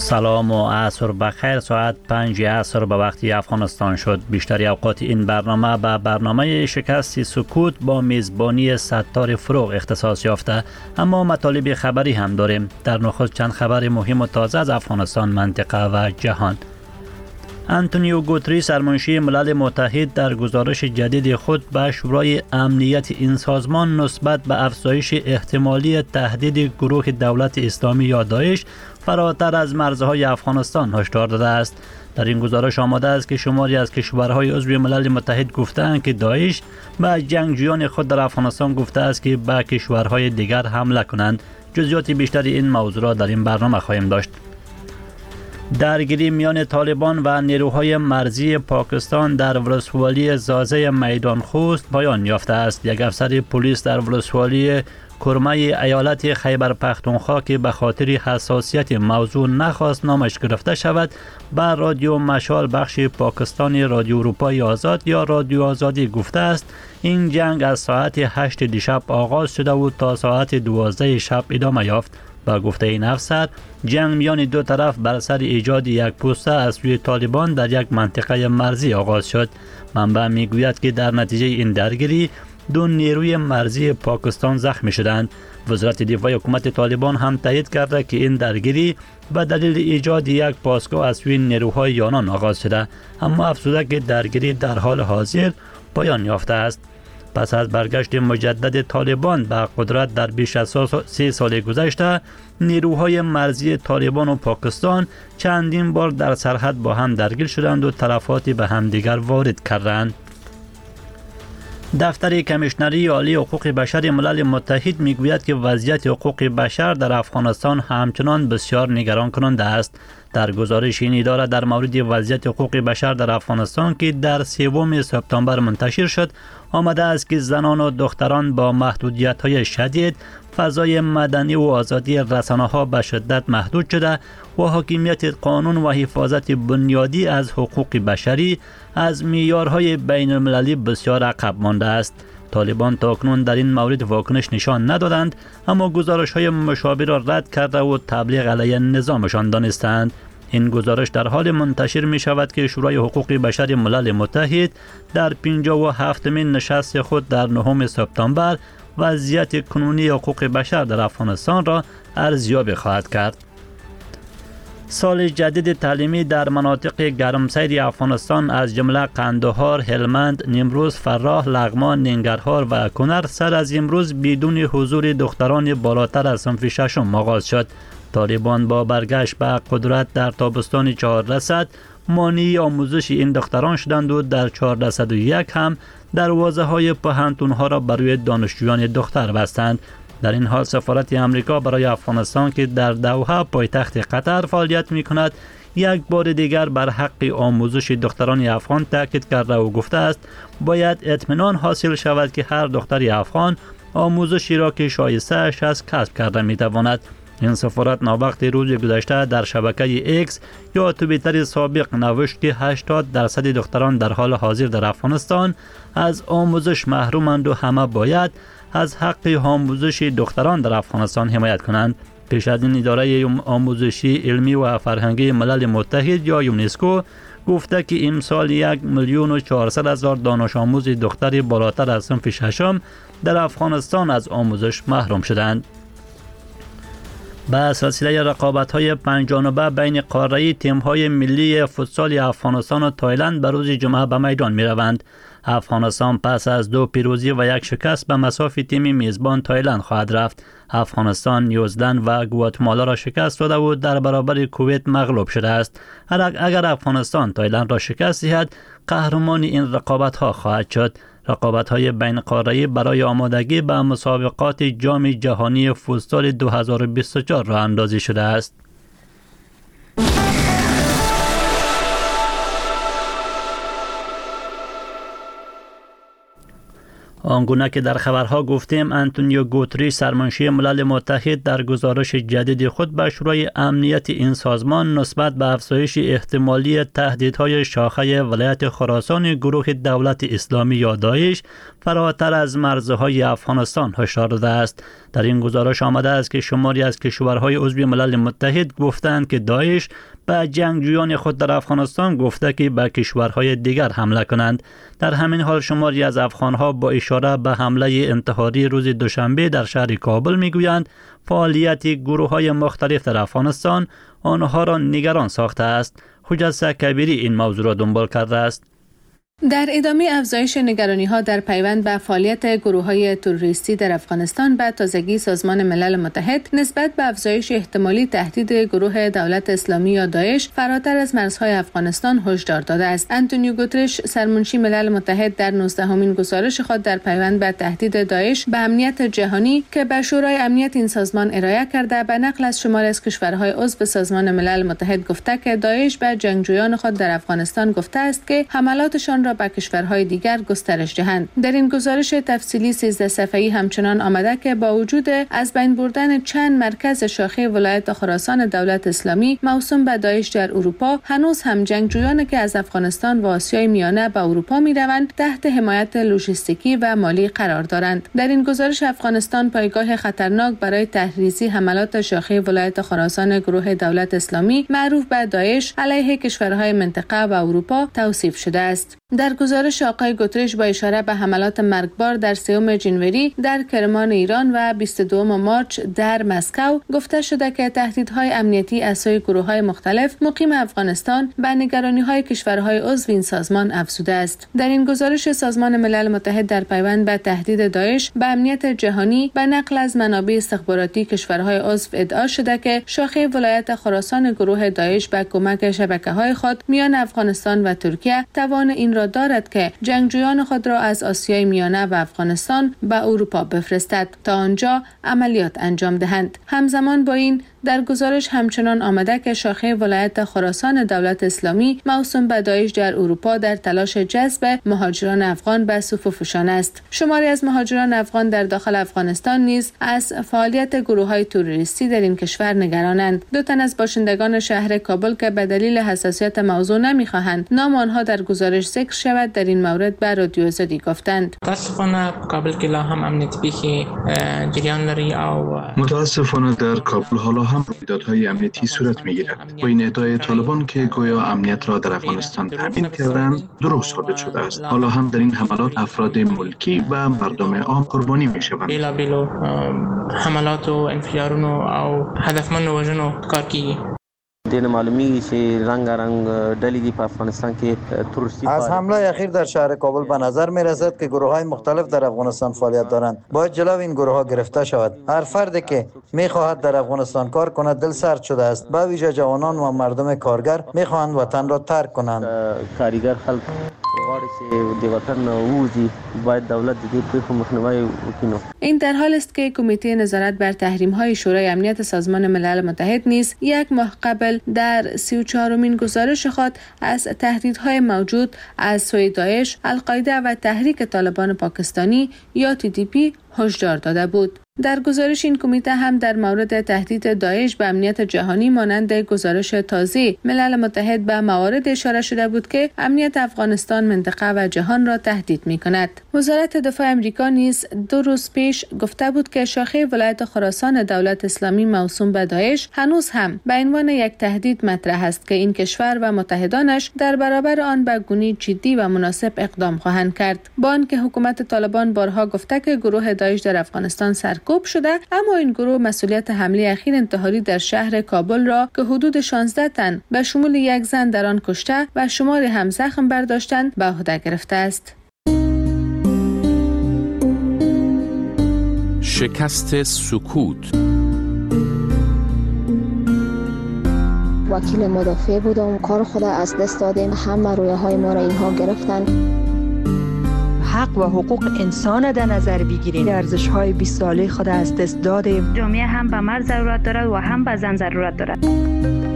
سلام و عصر بخیر. ساعت 5 عصر به وقت افغانستان شد. بیشتر اوقات این برنامه به برنامه شکست سکوت با میزبانی ستار فروغ اختصاص یافته، اما مطالب خبری هم داریم. در نخست چند خبر مهم و تازه از افغانستان، منطقه و جهان. انتونیو گوتریس سرمنشی ملل متحد در گزارش جدید خود به شورای امنیت این سازمان نسبت به افزایش احتمالی تهدید گروه دولت اسلامی یا داعش فراتر از مرزهای افغانستان هشدار داده است. در این گزارش آمده است که شماری از کشورهای عضو ملل متحد گفتند که داعش به جنگجویان خود در افغانستان گفته است که به کشورهای دیگر حمله کنند. جزئیات بیشتر این موضوع را در این برنامه خواهیم داشت. درگیری میان طالبان و نیروهای مرزی پاکستان در ولسوالی زازه میدان خوست پایان یافته است. یک افسر پلیس در ولسوالی کرمه ایالت خیبر پختونخوا که به خاطر حساسیت موضوع نخواست نامش گرفته شود، به رادیو مشال بخش پاکستانی رادیو اروپای آزاد یا رادیو آزادی گفته است این جنگ از ساعت 8 دیشب آغاز شده و تا ساعت 12 شب ادامه یافت. با گفته این افسر، جنگ میان دو طرف بر سر ایجاد یک پوسته از سوی طالبان در یک منطقه مرزی آغاز شد. منبع میگوید که در نتیجه این درگیری دو نیروی مرزی پاکستان زخمی شدند. وزارت دفاع حکومت طالبان هم تایید کرده که این درگیری به دلیل ایجاد یک پاسگاه از سوی نیروهای یانان آغاز شده، اما افزوده که درگیری در حال حاضر پایان یافته است. پس از برگشت مجدد طالبان به قدرت در بیش از 3 سال گذشته، نیروهای مرزی طالبان و پاکستان چندین بار در سرحد با هم درگیر شدند و تلفاتی به همدیگر وارد کردند. دفتر کمیشنری عالی حقوق بشر ملل متحد میگوید که وضعیت حقوق بشر در افغانستان همچنان بسیار نگران کننده است. در گزارش این اداره در مورد وضعیت حقوق بشر در افغانستان که در 3 سپتامبر منتشر شد آمده است که زنان و دختران با محدودیت‌های شدید، فضای مدنی و آزادی رسانه‌ها به شدت محدود شده و حاکمیت قانون و حفاظت بنیادی از حقوق بشری از معیارهای بین المللی بسیار عقب مانده است. طالبان تاکنون در این مورد واکنش نشان ندادند، اما گزارش‌های مشابه را رد کرده و تبلیغ علیه نظامشان دانستند. این گزارش در حال منتشر می شود که شورای حقوق بشر ملل متحد در 57مین نشست خود در 9 سپتامبر وضعیت کنونی حقوق بشر در افغانستان را ارزیابی خواهد کرد. سال جدید تعلیمی در مناطق گرمسیر افغانستان از جمله قندهار، هلمند، نیمروز، فراه، لغمان، ننگرهار و کنر سر از امروز بدون حضور دختران بالاتر از صنف ششم آغاز شد. طالبان با برگشت به قدرت در تابستان 1400 مانع آموزش این دختران شدند و در 1401 هم دروازه‌های پوهنتون‌ها را برای دانشجویان دختر بستند. در این حال سفارت امریکا برای افغانستان که در دوحه پایتخت قطر فعالیت می‌کند یک بار دیگر بر حق آموزش دختران افغان تاکید کرده و گفته است باید اطمینان حاصل شود که هر دختر افغان آموزشی را که شایسته‌اش است کسب کرده می‌تواند. این سفارت ناوقت روز گذشته در شبکه ایکس یا توییتر سابق نوشت که 80% دختران در حال حاضر در افغانستان از آموزش محرومند و همه باید از حق آموزش دختران در افغانستان حمایت کنند. پیش از این اداره آموزشی علمی و فرهنگی ملل متحد یا یونسکو گفته که امسال 1,400,000 دانش آموز دختر بالاتر از صنف ششم در افغانستان از آموزش محروم شدند. به سلسله رقابت‌های 5 جانبه بین قاره‌ای تیم‌های ملی فوتسال افغانستان و تایلند به روز جمعه به میدان می‌روند. افغانستان پس از 2 پیروزی و 1 شکست به مصاف تیم میزبان تایلند خواهد رفت. افغانستان نیوزلند و گواتمالا را شکست داده و در برابر کویت مغلوب شده است. اگر افغانستان تایلند را شکست دهد، قهرمان این رقابت‌ها خواهد شد. رقابت‌های بین قاره‌ای برای آمادگی به مسابقات جام جهانی فوتسال 2024 راه اندازی شده است. آنگونه که در خبرها گفتیم انتونیو گوتریش سرمنشی ملل متحد در گزارش جدید خود به شورای امنیت این سازمان نسبت به افزایش احتمالی تهدیدهای شاخه ولایت خراسان گروه دولت اسلامی یا داعش فراتر از مرزهای افغانستان هشدار داده است. در این گزارش آمده است که شماری از کشورهای عضو ملل متحد گفتند که داعش به جنگجویان خود در افغانستان گفته که به کشورهای دیگر حمله کنند. در همین حال شماری از افغانها با اشاره به حمله انتحاری روز دوشنبه در شهر کابل میگویند فعالیت گروه‌های مختلف در افغانستان آنها را نگران ساخته است. حجت کبیری این موضوع را دنبال کرده است. در ادامه افزایش نگرانی‌ها در پیوند به فعالیت گروه‌های تروریستی در افغانستان به تازگی سازمان ملل متحد نسبت به افزایش احتمالی تهدید گروه دولت اسلامی یا داعش فراتر از مرزهای افغانستان هشدار داده است. انتونیو گوتریش سرمنشی ملل متحد در 19مین گزارش خود در پیوند به تهدید داعش به امنیت جهانی که به شورای امنیت این سازمان ارائه کرده به نقل از شماری از کشورهای عضو سازمان ملل متحد گفته که داعش به جنگجویان خود در افغانستان گفته است که حملاتشان را به کشورهای دیگر گسترش دهند. در این گزارش تفصیلی 13 صفحه‌ای همچنان آمده که با وجود از بین بردن چند مرکز شاخه ولایت خراسان دولت اسلامی موسوم به داعش در اروپا، هنوز هم جنگجویانی که از افغانستان و آسیای میانه به اروپا میروند تحت حمایت لوجستیکی و مالی قرار دارند. در این گزارش افغانستان پایگاه خطرناک برای تحریزی حملات شاخه ولایت خراسان گروه دولت اسلامی معروف به داعش علیه کشورهای منطقه و اروپا توصیف شده است. در گزارش آقای گوتریش با اشاره به حملات مرگبار در 3 جنوری در کرمان ایران و 22 مارچ در مسکو گفته شده که تهدیدهای امنیتی از سوی گروه‌های مختلف مقیم افغانستان به نگرانی‌های کشورهای عضو این سازمان افزوده است. در این گزارش سازمان ملل متحد در پیوند به تهدید داعش به امنیت جهانی به نقل از منابع استخباراتی کشورهای عضو ادعا شده که شاخه ولایت خراسان گروه داعش به کمک شبکه‌های خود میان افغانستان و ترکیه توان این را دارد که جنگجویان خود را از آسیای میانه و افغانستان به اروپا بفرستد تا آنجا عملیات انجام دهند. همزمان با این در گزارش همچنان آمده که شاخه ولایت خراسان دولت اسلامی موسوم به داعش در اروپا در تلاش جذب مهاجران افغان به صفوفشان است. شماری از مهاجران افغان در داخل افغانستان نیز از فعالیت گروه‌های تروریستی در این کشور نگرانند. 2 تن از باشندگان شهر کابل که به دلیل حساسیت موضوع نمی‌خواهند نام آنها در گزارش ذکر شود در این مورد به رادیو آزادی گفتند. متاسفانه کابل که هم امنیت بیخی جریان لري او متاسفانه در کابل حالا هم رویدادهای امنیتی صورت می‌گیرد. با این ادعای طالبان که گویا امنیت را در افغانستان تامین کردند درست ثابت شده است. حالا هم در این حملات افراد ملکی و مردم عام قربانی می‌شوند. بیلابیلو حملات و انفجارونو او هدفمند وژنو کار کیږي. دین معلومی که رنگ ډلې دي په افغانستان کې تروریستی. از حمله اخیر در شهر کابل به نظر می رسد که گروه‌های مختلف در افغانستان فعالیت دارند. باید جلو این گروه‌ها گرفته شود. هر فردی که می خواهد در افغانستان کار کند دل سرد شده است. به ویژه جوانان و مردم کارگر می خواهند وطن را ترک کنند. کارگر خلک غواړي چې د وطن ووځي باید دولت د دې پیښو مخنیوی وکړي. این در حال است که کمیته نظارت بر تحریم‌های شورای امنیت سازمان ملل متحد نیز یک ماه قبل در 34مین گزارش خود از تهدیدهای موجود از سوی داعش، القاعده و تحریک طالبان پاکستانی یا TTP هشدار داده بود. در گزارش این کمیته هم در مورد تهدید داعش به امنیت جهانی مانند گزارش تازه ملل متحد به موارد اشاره شده بود که امنیت افغانستان، منطقه و جهان را تهدید می‌کند. وزارت دفاع آمریکا نیز 2 روز پیش گفته بود که شاخه ولایت خراسان دولت اسلامی موسوم به داعش هنوز هم به عنوان یک تهدید مطرح است که این کشور و متحدانش در برابر آن به گونه جدی و مناسب اقدام خواهند کرد. با آنکه حکومت طالبان بارها گفته که گروه داعش در افغانستان سرکوب شده، اما این گروه مسئولیت حمله اخیر انتحاری در شهر کابل را که حدود 16 تن به شمول 1 زن در آن کشته و شماری هم زخم برداشتند به عهده گرفته است. شکست سکوت. وکیل مدافع بودم، کار خود از دست دادیم، همه رویاهای ما را اینها گرفتن. حق و حقوق انسان در نظر بگیریم. ارزش‌های 20 ساله خود از دست دادیم. جامعه هم به مرد ضرورت دارد و هم به زن ضرورت دارد.